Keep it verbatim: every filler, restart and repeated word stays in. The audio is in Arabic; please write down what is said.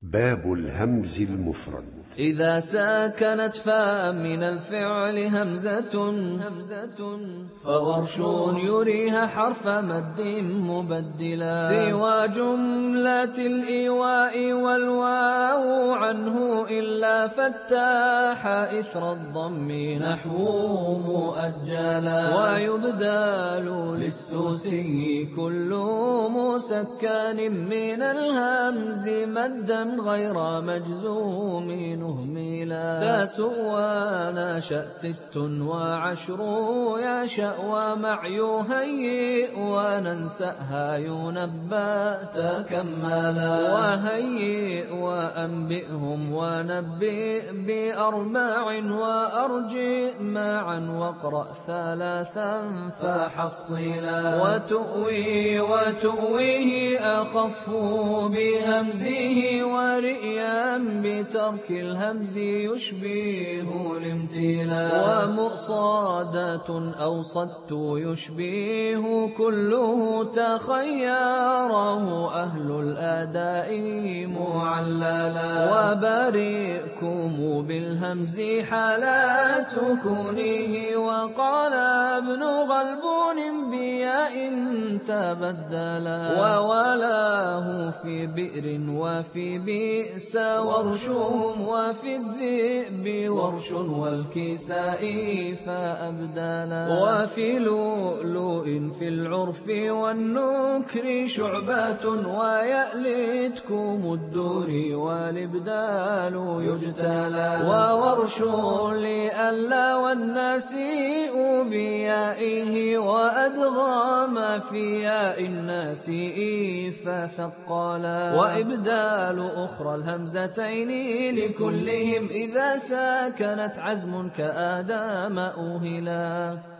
باب الهمز المفرد. إذا ساكنت فاء من الفعل همزة فورش يريها حرف مد مبدلا، سوى جملة الإيواء والواو عنه إلا فتاح إثر الضم نحو مؤجلا، ويبدال للسوسي كل مسكن من الهمز مدا غير مجزوم نهملا، تاسع وناشأ ست وعشر يشأ ومع يهيئ وننسأها ينبأ تكملا، وهيئ وأنبئهم ونبئ بأربع وأرجئ معا واقرأ ثلاثا فحصلا، وتؤوي وتؤويه أخف بهمزه ورئيا بترك الهمز يشبه الامتلا، ومؤصادات أوصدت يشبه كله تخيره أهل الأداء معللا، وبارئكم بالهمز حلا سكونه، وقال ابن غلبون بياء تبدلا، وولاه في بئر وفي بئس ورشهم، وفي الذئب ورش والكساء فأبدلا، وفي لؤلؤ في العرف والنكر شعبات، ويألتكم الدور والإبدال يجتلى، وورش لألا والنسيء بيائه، وأدغام في ياء الناسيء فثقلا، وإبدال أخرى الهمزتين لكلهم إذا ساكنت عزم كآدم أوهلا.